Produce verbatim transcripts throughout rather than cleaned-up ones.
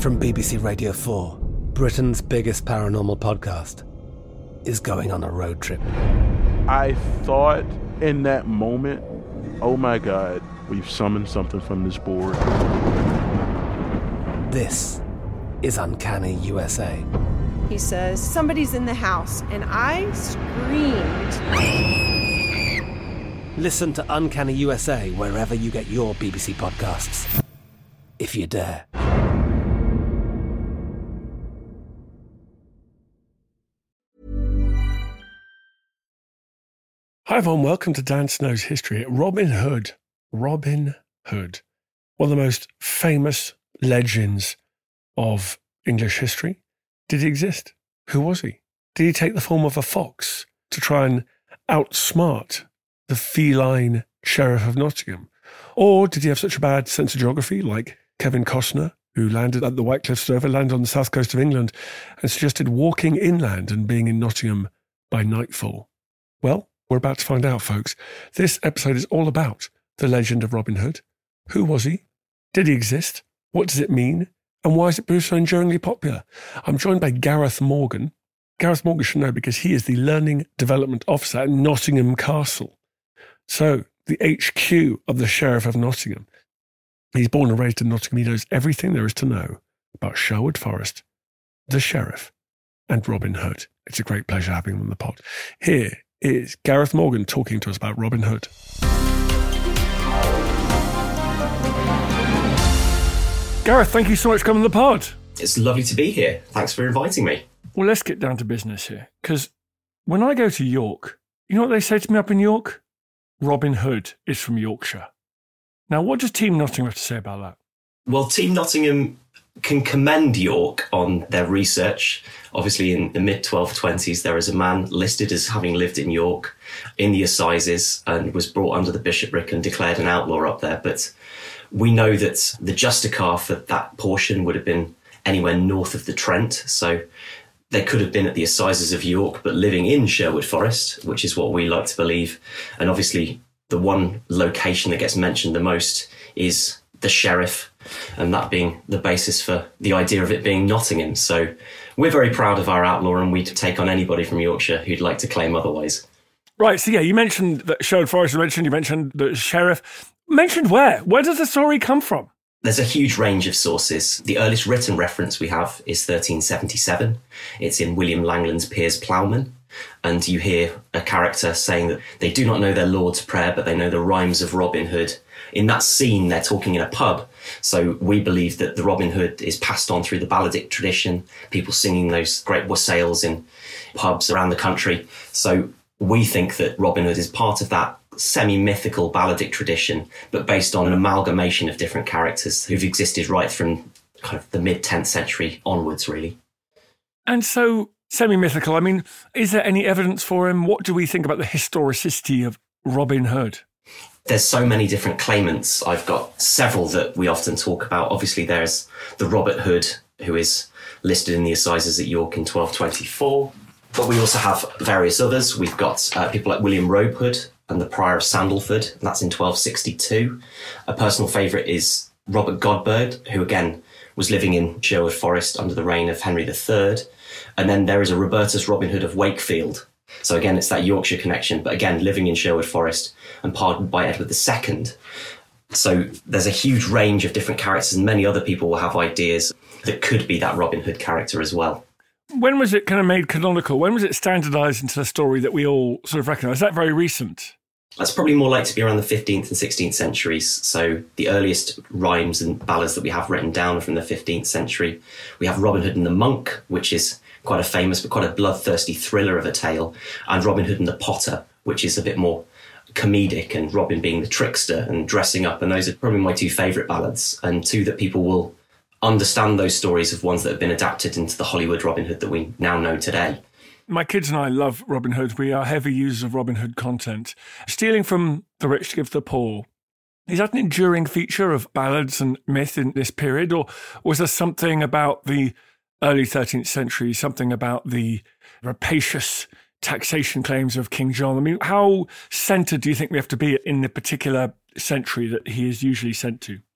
From B B C Radio four, Britain's biggest paranormal podcast is going on a road trip. I thought in that moment, oh my God, we've summoned something from this board. This is Uncanny U S A. He says, somebody's in the house, and I screamed. Listen to Uncanny U S A wherever you get your B B C podcasts, if you dare. Hi everyone, welcome to Dan Snow's History. Robin Hood. Robin Hood. One of the most famous legends of English history. Did he exist? Who was he? Did he take the form of a fox to try and outsmart the feline Sheriff of Nottingham? Or did he have such a bad sense of geography, like Kevin Costner, who landed at the White Cliffs of Dover, landed on the south coast of England, and suggested walking inland and being in Nottingham by nightfall? Well, we're about to find out, folks. This episode is all about the legend of Robin Hood. Who was he? Did he exist? What does it mean? And why is it proved so enduringly popular? I'm joined by Gareth Morgan. Gareth Morgan should know because he is the Learning Development Officer at Nottingham Castle. So, the H Q of the Sheriff of Nottingham. He's born and raised in Nottingham. He knows everything there is to know about Sherwood Forest, the Sheriff, and Robin Hood. It's a great pleasure having him on the pod. Here is Gareth Morgan talking to us about Robin Hood. Gareth, thank you so much for coming on the pod. It's lovely to be here. Thanks for inviting me. Well, let's get down to business here. Because when I go to York, you know what they say to me up in York? Robin Hood is from Yorkshire. Now, what does Team Nottingham have to say about that? Well, Team Nottingham can commend York on their research. Obviously, in the mid twelve twenties, there is a man listed as having lived in York in the Assizes and was brought under the bishopric and declared an outlaw up there. But we know that the Justicar for that portion would have been anywhere north of the Trent. So they could have been at the Assizes of York, but living in Sherwood Forest, which is what we like to believe. And obviously, the one location that gets mentioned the most is the Sheriff, and that being the basis for the idea of it being Nottingham. So we're very proud of our outlaw, and we'd take on anybody from Yorkshire who'd like to claim otherwise. Right, so yeah, you mentioned that Sherwood Forest, you mentioned, you mentioned the Sheriff. Mentioned where? Where does the story come from? There's a huge range of sources. The earliest written reference we have is thirteen seventy-seven. It's in William Langland's Piers Plowman. And you hear a character saying that they do not know their Lord's Prayer, but they know the rhymes of Robin Hood. In that scene, they're talking in a pub. So we believe that the Robin Hood is passed on through the balladic tradition, people singing those great wassails in pubs around the country. So we think that Robin Hood is part of that semi-mythical balladic tradition, but based on an amalgamation of different characters who've existed right from kind of the mid-tenth century onwards, really. And so, semi-mythical, I mean, is there any evidence for him? What do we think about the historicity of Robin Hood? There's so many different claimants. I've got several that we often talk about. Obviously, there's the Robert Hood, who is listed in the Assizes at York in twelve twenty-four. But we also have various others. We've got uh, people like William Robe Hood and the Prior of Sandalford, and that's in twelve sixty-two. A personal favourite is Robert Godberd, who again was living in Sherwood Forest under the reign of Henry the Third. And then there is a Robertus Robin Hood of Wakefield. So again, it's that Yorkshire connection, but again, living in Sherwood Forest and pardoned by Edward the Second. So there's a huge range of different characters, and many other people will have ideas that could be that Robin Hood character as well. When was it kind of made canonical? When was it standardised into a story that we all sort of recognise? Is that very recent? That's probably more likely to be around the fifteenth and sixteenth centuries. So the earliest rhymes and ballads that we have written down are from the fifteenth century. We have Robin Hood and the Monk, which is quite a famous but quite a bloodthirsty thriller of a tale, and Robin Hood and the Potter, which is a bit more comedic, and Robin being the trickster and dressing up. And those are probably my two favourite ballads, and two that people will understand those stories of ones that have been adapted into the Hollywood Robin Hood that we now know today. My kids and I love Robin Hood. We are heavy users of Robin Hood content. Stealing from the rich to give to the poor. Is that an enduring feature of ballads and myth in this period, or was there something about the early thirteenth century, something about the rapacious taxation claims of King John? I mean, how centred do you think we have to be in the particular century that he is usually sent to?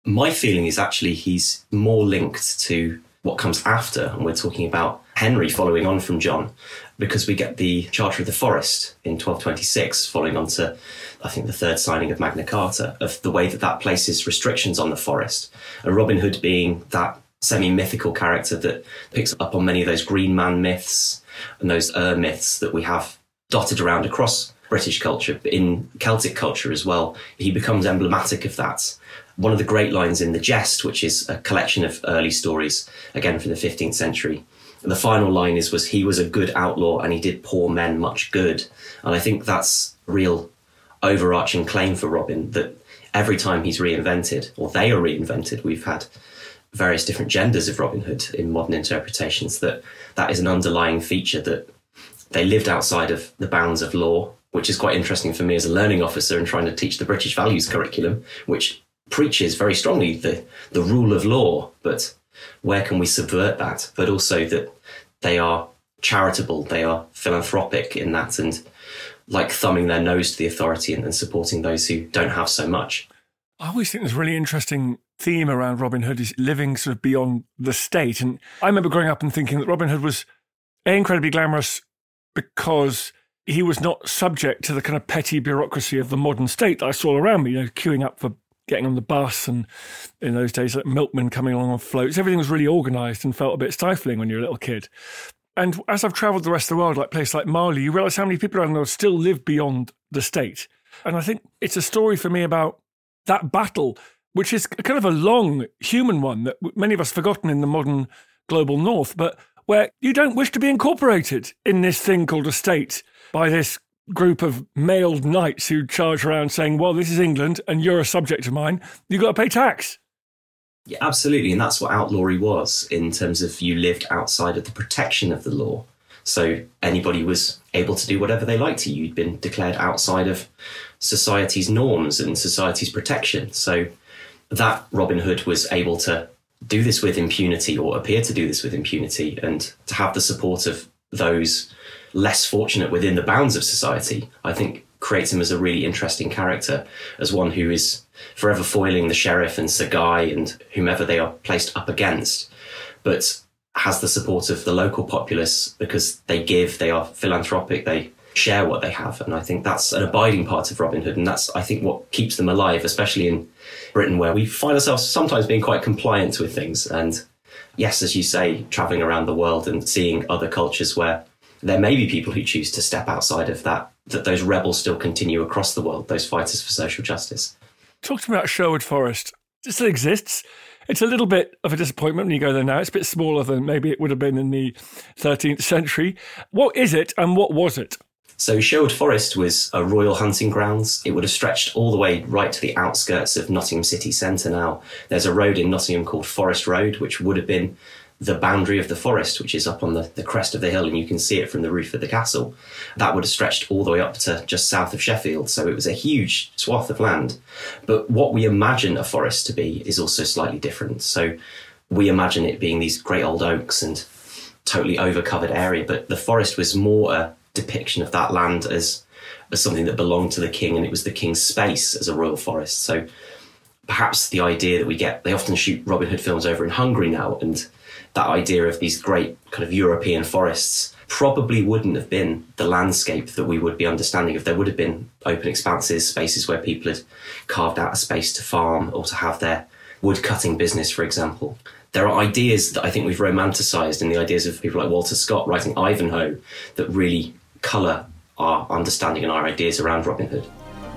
My feeling is actually he's more linked to what comes after, and we're talking about Henry following on from John, because we get the Charter of the Forest in twelve twenty-six, following on to, I think, the third signing of Magna Carta, of the way that that places restrictions on the forest. And Robin Hood being that semi-mythical character that picks up on many of those Green Man myths and those Ur myths that we have dotted around across British culture, but in Celtic culture as well. He becomes emblematic of that. One of the great lines in The Jest, which is a collection of early stories, again from the fifteenth century, and the final line is, was he was a good outlaw and he did poor men much good. And I think that's a real overarching claim for Robin, that every time he's reinvented, or they are reinvented, we've had various different genders of Robin Hood in modern interpretations, that that is an underlying feature, that they lived outside of the bounds of law, which is quite interesting for me as a learning officer and trying to teach the British values curriculum, which preaches very strongly the, the rule of law, but where can we subvert that? But also that they are charitable, they are philanthropic in that, and like thumbing their nose to the authority and, and supporting those who don't have so much. I always think there's a really interesting theme around Robin Hood is living sort of beyond the state. And I remember growing up and thinking that Robin Hood was A, incredibly glamorous because he was not subject to the kind of petty bureaucracy of the modern state that I saw around me, you know, queuing up for getting on the bus, and in those days, like milkmen coming along on floats. Everything was really organised and felt a bit stifling when you're a little kid. And as I've travelled the rest of the world, like places like Mali, you realise how many people around the world still live beyond the state. And I think it's a story for me about that battle, which is kind of a long human one that many of us have forgotten in the modern global north, but where you don't wish to be incorporated in this thing called a state by this group of mailed knights who charge around saying, well, this is England and you're a subject of mine, you've got to pay tax. Yeah, absolutely. And that's what outlawry was, in terms of you lived outside of the protection of the law. So anybody was able to do whatever they liked to you. You'd been declared outside of society's norms and society's protection. So that Robin Hood was able to do this with impunity, or appear to do this with impunity, and to have the support of those less fortunate within the bounds of society, I think creates him as a really interesting character, as one who is forever foiling the sheriff and Sir Guy and whomever they are placed up against, but has the support of the local populace because they give, they are philanthropic, they share what they have. And I think that's an abiding part of Robin Hood. And that's, I think, what keeps them alive, especially in Britain, where we find ourselves sometimes being quite compliant with things. And yes, as you say, traveling around the world and seeing other cultures where there may be people who choose to step outside of that, that those rebels still continue across the world, those fighters for social justice. Talking about Sherwood Forest, it still exists. It's a little bit of a disappointment when you go there now. It's a bit smaller than maybe it would have been in the thirteenth century. What is it and what was it? So Sherwood Forest was a royal hunting grounds. It would have stretched all the way right to the outskirts of Nottingham city centre now. There's a road in Nottingham called Forest Road, which would have been the boundary of the forest, which is up on the, the crest of the hill, and you can see it from the roof of the castle. That would have stretched all the way up to just south of Sheffield. So it was a huge swath of land. But what we imagine a forest to be is also slightly different. So we imagine it being these great old oaks and totally overcovered area, but the forest was more a depiction of that land as, as something that belonged to the king, and it was the king's space as a royal forest. So perhaps the idea that we get, they often shoot Robin Hood films over in Hungary now, and that idea of these great kind of European forests probably wouldn't have been the landscape that we would be understanding if there would have been open expanses, spaces where people had carved out a space to farm or to have their wood cutting business, for example. There are ideas that I think we've romanticised in the ideas of people like Walter Scott writing Ivanhoe that really colour our understanding and our ideas around Robin Hood.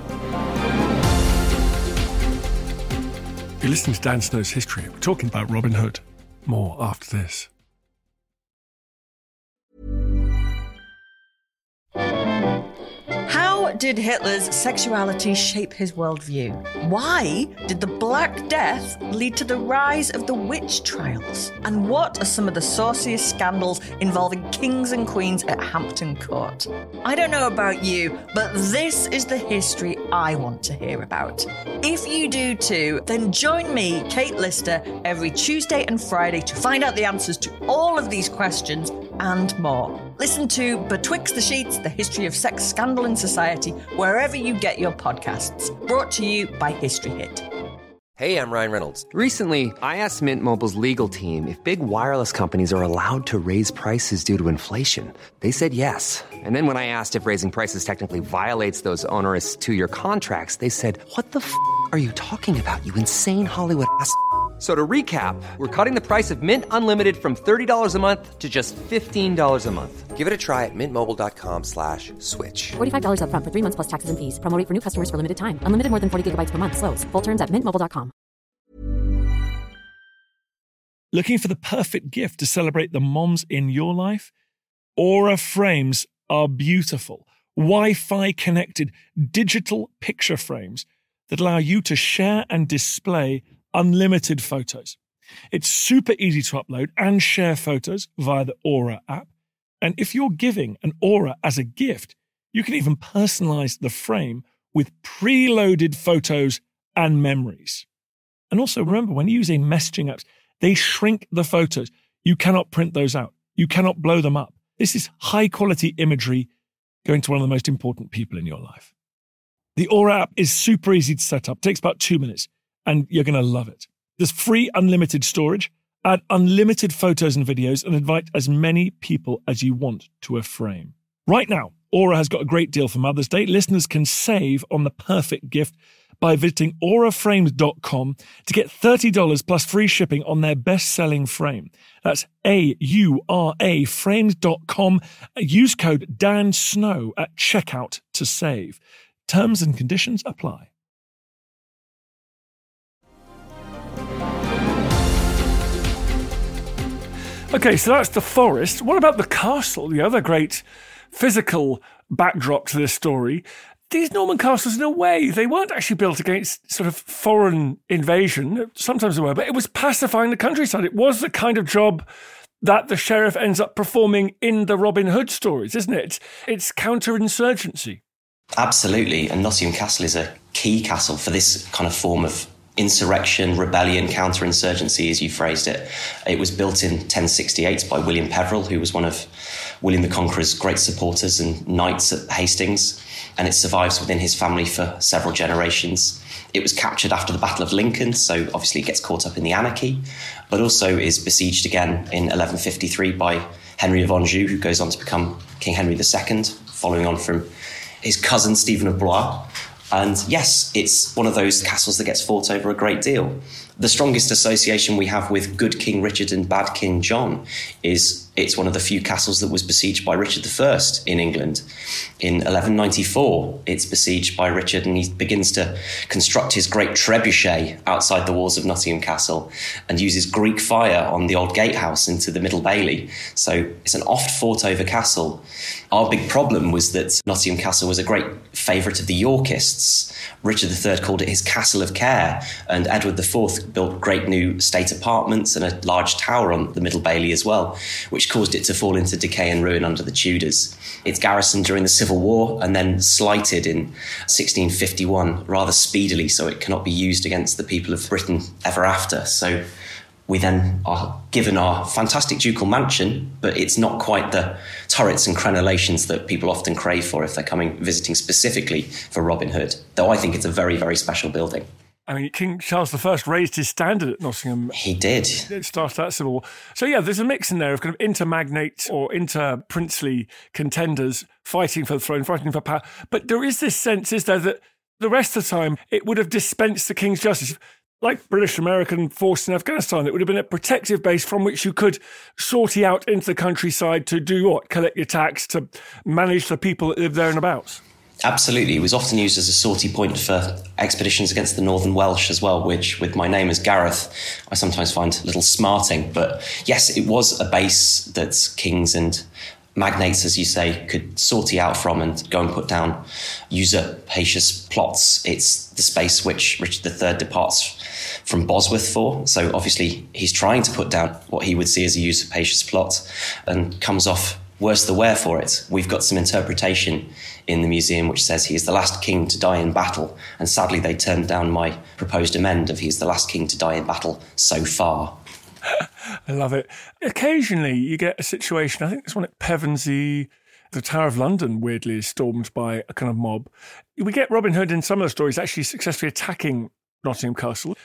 You're listening to Dan Snow's History. We're talking about Robin Hood. More after this. How did Hitler's sexuality shape his worldview? Why did the Black Death lead to the rise of the witch trials? And what are some of the sauciest scandals involving kings and queens at Hampton Court? I don't know about you, but this is the history I want to hear about. If you do too, then join me, Kate Lister, every Tuesday and Friday to find out the answers to all of these questions and more. Listen to Betwixt the Sheets, the history of sex, scandal and society, wherever you get your podcasts. Brought to you by History Hit. Hey, I'm Ryan Reynolds. Recently, I asked Mint Mobile's legal team if big wireless companies are allowed to raise prices due to inflation. They said yes. And then when I asked if raising prices technically violates those onerous two-year contracts, they said, what the f*** are you talking about, you insane Hollywood ass f- So to recap, we're cutting the price of Mint Unlimited from thirty dollars a month to just fifteen dollars a month. Give it a try at mintmobile.com slash switch. forty-five dollars up front for three months plus taxes and fees. Promo rate for new customers for limited time. Unlimited more than forty gigabytes per month. Slows full terms at mint mobile dot com. Looking for the perfect gift to celebrate the moms in your life? Aura frames are beautiful. Wi-Fi connected digital picture frames that allow you to share and display unlimited photos. It's super easy to upload and share photos via the Aura app. And if you're giving an Aura as a gift, you can even personalize the frame with preloaded photos and memories. And also remember, when using messaging apps, they shrink the photos. You cannot print those out. You cannot blow them up. This is high quality imagery going to one of the most important people in your life. The Aura app is super easy to set up. It takes about two minutes. And you're going to love it. There's free unlimited storage, add unlimited photos and videos, and invite as many people as you want to a frame. Right now, Aura has got a great deal for Mother's Day. Listeners can save on the perfect gift by visiting aura frames dot com to get thirty dollars plus free shipping on their best-selling frame. That's A U R A frames dot com. Use code Dan Snow at checkout to save. Terms and conditions apply. Okay, so that's the forest. What about the castle, the other great physical backdrop to this story? These Norman castles, in a way, they weren't actually built against sort of foreign invasion. Sometimes they were, but it was pacifying the countryside. It was the kind of job that the sheriff ends up performing in the Robin Hood stories, isn't it? It's counterinsurgency. Absolutely, and Nottingham Castle is a key castle for this kind of form of insurrection, rebellion, counterinsurgency, as you phrased it. It was built in ten sixty-eight by William Peveril, who was one of William the Conqueror's great supporters and knights at Hastings, and it survives within his family for several generations. It was captured after the Battle of Lincoln, so obviously it gets caught up in the anarchy, but also is besieged again in eleven fifty-three by Henry of Anjou, who goes on to become King Henry the Second, following on from his cousin Stephen of Blois. And yes, it's one of those castles that gets fought over a great deal. The strongest association we have with good King Richard and bad King John is it's one of the few castles that was besieged by Richard the First in England. In eleven ninety-four, it's besieged by Richard, and he begins to construct his great trebuchet outside the walls of Nottingham Castle and uses Greek fire on the old gatehouse into the Middle Bailey. So it's an oft fought over castle. Our big problem was that Nottingham Castle was a great favourite of the Yorkists. Richard the Third called it his Castle of Care, and Edward the Fourth built great new state apartments and a large tower on the Middle Bailey as well, which caused it to fall into decay and ruin under the Tudors. It's garrisoned during the Civil War and then slighted in sixteen fifty-one rather speedily, so it cannot be used against the people of Britain ever after. So we then are given our fantastic ducal mansion, but it's not quite the turrets and crenellations that people often crave for if they're coming visiting specifically for Robin Hood, though I think it's a very, very special building. I mean, King Charles the First raised his standard at Nottingham. He did. It started that civil war. So yeah, there's a mix in there of kind of inter-magnate or inter-princely contenders fighting for the throne, fighting for power. But there is this sense, is there, that the rest of the time it would have dispensed the king's justice. Like British-American force in Afghanistan, it would have been a protective base from which you could sortie out into the countryside to do what? Collect your tax, to manage the people that live there and abouts. Absolutely. It was often used as a sortie point for expeditions against the Northern Welsh as well, which, with my name as Gareth, I sometimes find a little smarting. But yes, it was a base that kings and magnates, as you say, could sortie out from and go and put down usurpacious plots. It's the space which Richard the Third departs from Bosworth for. So obviously he's trying to put down what he would see as a usurpacious plot and comes off worse the wear for it. We've got some interpretation in the museum which says he is the last king to die in battle, and sadly they turned down my proposed amend of he is the last king to die in battle so far. I love it. Occasionally you get a situation, I think there's one at Pevensey, the Tower of London weirdly is stormed by a kind of mob. We get Robin Hood in some of the stories actually successfully attacking Nottingham Castle.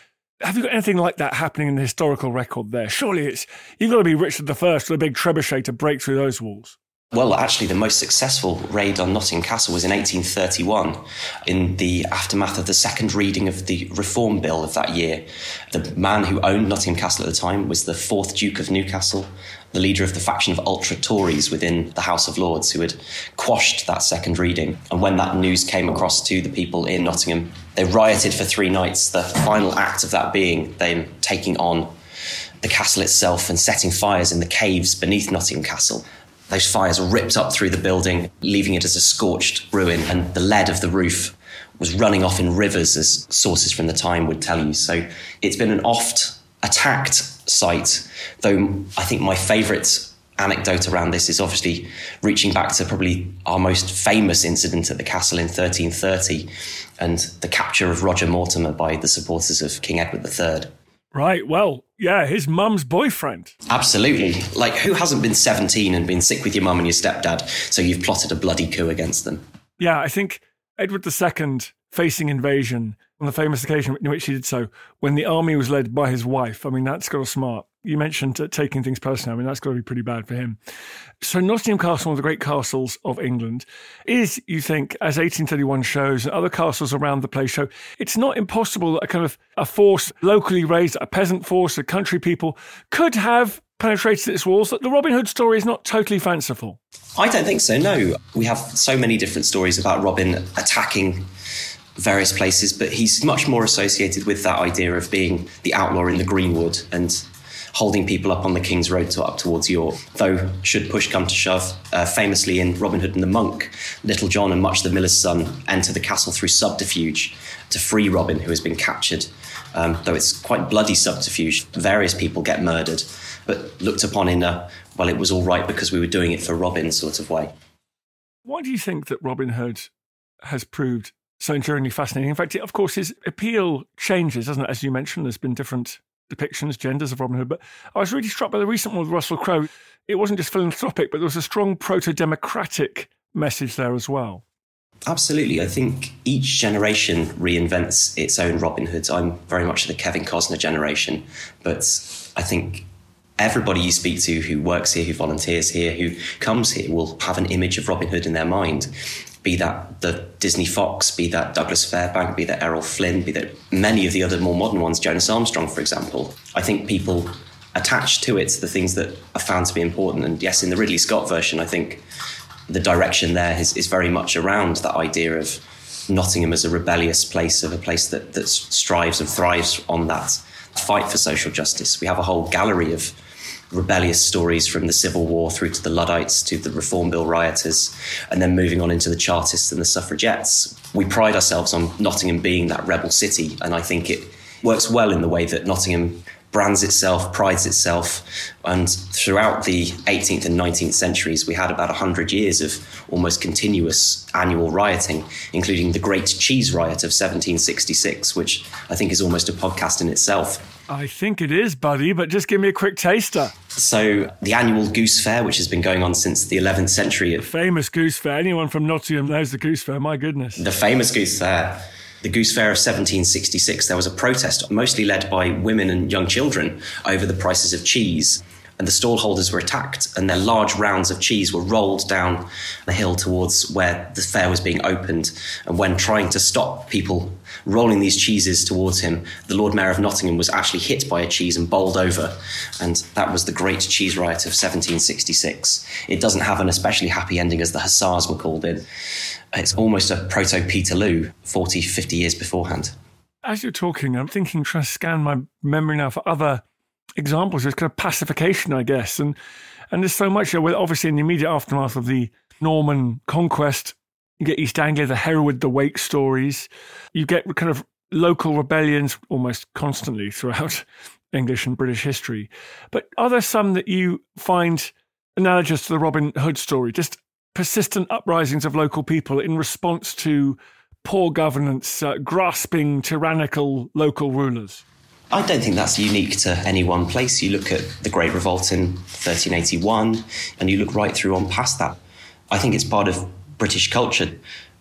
Have you got anything like that happening in the historical record there? Surely it's you've got to be Richard the First with a big trebuchet to break through those walls. Well, actually, the most successful raid on Nottingham Castle was in eighteen thirty-one, in the aftermath of the second reading of the Reform Bill of that year. The man who owned Nottingham Castle at the time was the fourth Duke of Newcastle, the leader of the faction of ultra-Tories within the House of Lords, who had quashed that second reading. And when that news came across to the people in Nottingham, they rioted for three nights, the final act of that being them taking on the castle itself and setting fires in the caves beneath Nottingham Castle. Those fires ripped up through the building, leaving it as a scorched ruin, and the lead of the roof was running off in rivers, as sources from the time would tell you. So it's been an oft attacked site, though I think my favourite anecdote around this is obviously reaching back to probably our most famous incident at the castle in thirteen thirty and the capture of Roger Mortimer by the supporters of King Edward the Third. Right, well, yeah, his mum's boyfriend. Absolutely. Like, who hasn't been seventeen and been sick with your mum and your stepdad, so you've plotted a bloody coup against them? Yeah, I think Edward the Second facing invasion on the famous occasion in which he did so, when the army was led by his wife. I mean, that's got to smart. You mentioned uh, taking things personally. I mean, that's got to be pretty bad for him. So Nottingham Castle, one of the great castles of England, is, you think, as eighteen thirty-one shows, and other castles around the place show, it's not impossible that a kind of a force locally raised, a peasant force, a country people, could have penetrated its walls. The Robin Hood story is not totally fanciful. I don't think so, no. We have so many different stories about Robin attacking various places, but he's much more associated with that idea of being the outlaw in the greenwood and holding people up on the King's Road to up towards York. Though, should push come to shove, uh, famously in Robin Hood and the Monk, Little John and Much the Miller's Son enter the castle through subterfuge to free Robin, who has been captured. Um, though it's quite bloody subterfuge, various people get murdered, but looked upon in a, well, it was all right because we were doing it for Robin sort of way. Why do you think that Robin Hood has proved so enduringly fascinating? In fact, of course, his appeal changes, doesn't it? As you mentioned, there's been different depictions, genders of Robin Hood. But I was really struck by the recent one with Russell Crowe. It wasn't just philanthropic, but there was a strong proto-democratic message there as well. Absolutely. I think each generation reinvents its own Robin Hood. I'm very much the Kevin Costner generation, but I think everybody you speak to who works here, who volunteers here, who comes here will have an image of Robin Hood in their mind. Be that the Disney Fox, be that Douglas Fairbank, be that Errol Flynn, be that many of the other more modern ones, Jonas Armstrong, for example. I think people attach to it the things that are found to be important. And yes, in the Ridley Scott version, I think the direction there is, is very much around that idea of Nottingham as a rebellious place, of a place that, that strives and thrives on that fight for social justice. We have a whole gallery of rebellious stories from the Civil War through to the Luddites to the Reform Bill rioters, and then moving on into the Chartists and the Suffragettes. We pride ourselves on Nottingham being that rebel city, and I think it works well in the way that Nottingham brands itself, prides itself, and throughout the eighteenth and nineteenth centuries, we had about one hundred years of almost continuous annual rioting, including the Great Cheese Riot of seventeen sixty-six, which I think is almost a podcast in itself. I think it is, buddy, but just give me a quick taster. So the annual Goose Fair, which has been going on since the eleventh century. The famous Goose Fair. Anyone from Nottingham knows the Goose Fair, my goodness. The famous Goose Fair. The Goose Fair of seventeen sixty-six, there was a protest, mostly led by women and young children, over the prices of cheese. And the stallholders were attacked, and their large rounds of cheese were rolled down the hill towards where the fair was being opened. And when trying to stop people rolling these cheeses towards him, the Lord Mayor of Nottingham was actually hit by a cheese and bowled over. And that was the Great Cheese Riot of seventeen sixty-six. It doesn't have an especially happy ending, as the Hussars were called in. It's almost a proto-Peterloo, forty, fifty years beforehand. As you're talking, I'm thinking, trying to scan my memory now for other examples. There's kind of pacification, I guess. And and there's so much, you know, obviously in the immediate aftermath of the Norman conquest, you get East Anglia, the Hereward, the Wake stories. You get kind of local rebellions almost constantly throughout English and British history. But are there some that you find analogous to the Robin Hood story? Just persistent uprisings of local people in response to poor governance, uh, grasping tyrannical local rulers? I don't think that's unique to any one place. You look at the Great Revolt in thirteen eighty-one, and you look right through on past that. I think it's part of British culture.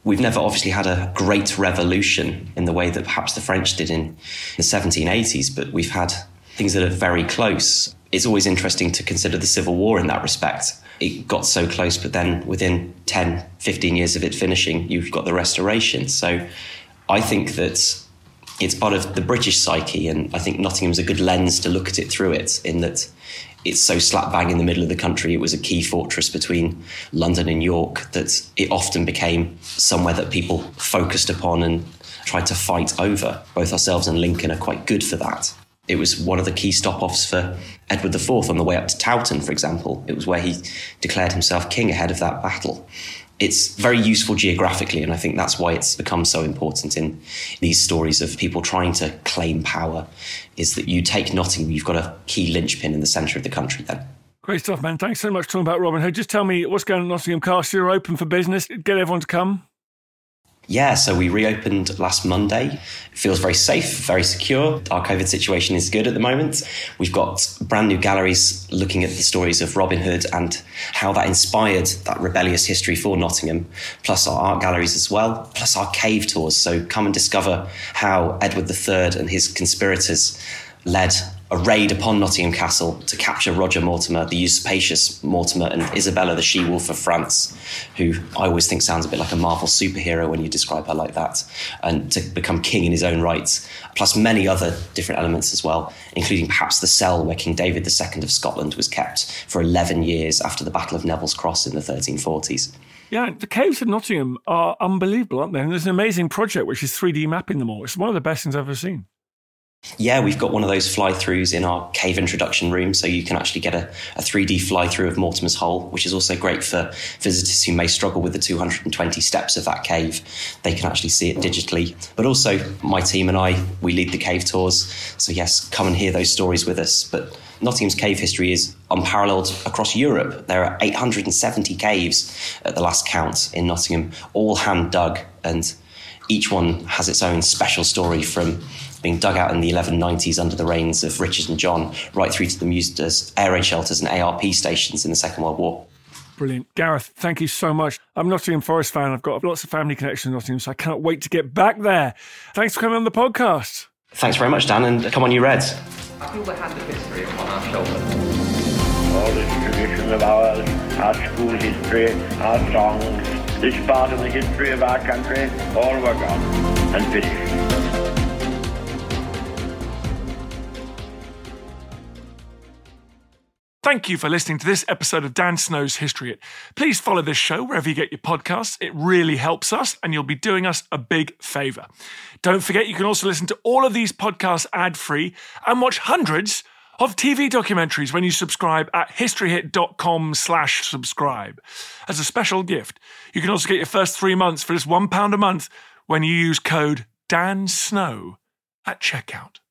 We've never obviously had a great revolution in the way that perhaps the French did in the seventeen eighties, but we've had things that are very close. It's always interesting to consider the Civil War in that respect. It got so close, but then within ten, fifteen years of it finishing, you've got the Restoration. So I think that it's part of the British psyche, and I think Nottingham's a good lens to look at it through it, in that it's so slap bang in the middle of the country. It was a key fortress between London and York that it often became somewhere that people focused upon and tried to fight over. Both ourselves and Lincoln are quite good for that. It was one of the key stop-offs for Edward the Fourth on the way up to Towton, for example. It was where he declared himself king ahead of that battle. It's very useful geographically, and I think that's why it's become so important in these stories of people trying to claim power, is that you take Nottingham, you've got a key linchpin in the centre of the country then. Great stuff, man. Thanks so much for talking about Robin Hood. Just tell me what's going on at Nottingham Castle. You're open for business. Get everyone to come. Yeah, so we reopened last Monday. It feels very safe, very secure. Our COVID situation is good at the moment. We've got brand new galleries looking at the stories of Robin Hood and how that inspired that rebellious history for Nottingham, plus our art galleries as well, plus our cave tours. So come and discover how Edward the Third and his conspirators led a raid upon Nottingham Castle to capture Roger Mortimer, the usurpacious Mortimer, and Isabella the She-Wolf of France, who I always think sounds a bit like a Marvel superhero when you describe her like that, and to become king in his own right, plus many other different elements as well, including perhaps the cell where King David the Second of Scotland was kept for eleven years after the Battle of Neville's Cross in the thirteen forties. Yeah, the caves of Nottingham are unbelievable, aren't they? And there's an amazing project which is three D mapping them all. It's one of the best things I've ever seen. Yeah, we've got one of those fly-throughs in our cave introduction room, so you can actually get a, a three D fly-through of Mortimer's Hole, which is also great for visitors who may struggle with the two hundred twenty steps of that cave. They can actually see it digitally. But also, my team and I, we lead the cave tours, so yes, come and hear those stories with us. But Nottingham's cave history is unparalleled across Europe. There are eight hundred seventy caves at the last count in Nottingham, all hand-dug, and each one has its own special story, from being dug out in the eleven nineties under the reigns of Richard and John, right through to the used as air raid shelters and A R P stations in the Second World War. Brilliant. Gareth, thank you so much. I'm a Nottingham Forest fan. I've got lots of family connections in Nottingham, so I cannot wait to get back there. Thanks for coming on the podcast. Thanks very much, Dan, and come on, you Reds. I feel the hand of history upon our shoulders. All this tradition of ours, our school history, our songs, this part of the history of our country, all were gone and finished. Thank you for listening to this episode of Dan Snow's History Hit. Please follow this show wherever you get your podcasts. It really helps us, and you'll be doing us a big favour. Don't forget, you can also listen to all of these podcasts ad-free and watch hundreds of T V documentaries when you subscribe at historyhit.com slash subscribe. As a special gift, you can also get your first three months for just one pound a month when you use code DANSNOW at checkout.